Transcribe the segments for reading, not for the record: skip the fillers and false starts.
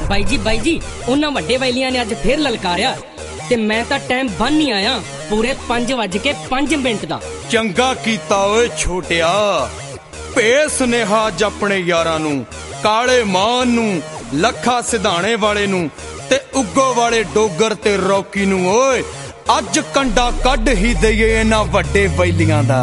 ਬਾਈ ਜੀ ਉਹਨਾਂ ਵੱਡੇ ਵੈਲੀਆਂ ਨੇ ਅੱਜ ਫੇਰ ਲਲਕਾਰਿਆ ਤੇ ਮੈਂ ਤਾਂ ਟਾਈਮ ਬੰਨ ਹੀ ਆਇਆ ਪੂਰੇ 5:05 ਦਾ। ਚੰਗਾ ਕੀਤਾ ਓਏ ਛੋਟਿਆ, ਭੇਜ ਸੁਨੇਹਾ ਅੱਜ ਆਪਣੇ ਯਾਰਾਂ ਨੂੰ, ਕਾਲੇ ਮਾਨ ਨੂੰ, ਲੱਖਾ ਸਿਧਾਣੇ ਵਾਲੇ ਨੂੰ ਤੇ ਉੱਗੋ ਵਾਲੇ ਡੋਗਰ ਤੇ ਰੌਕੀ ਨੂੰ। ਓਏ ਅੱਜ ਕੰਡਾ ਕੱਢ ਹੀ ਦਈਏ ਇਹਨਾਂ ਵੱਡੇ ਵੈਲੀਆਂ ਦਾ।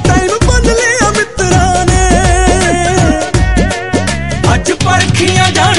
ਪਰਖੀਆਂ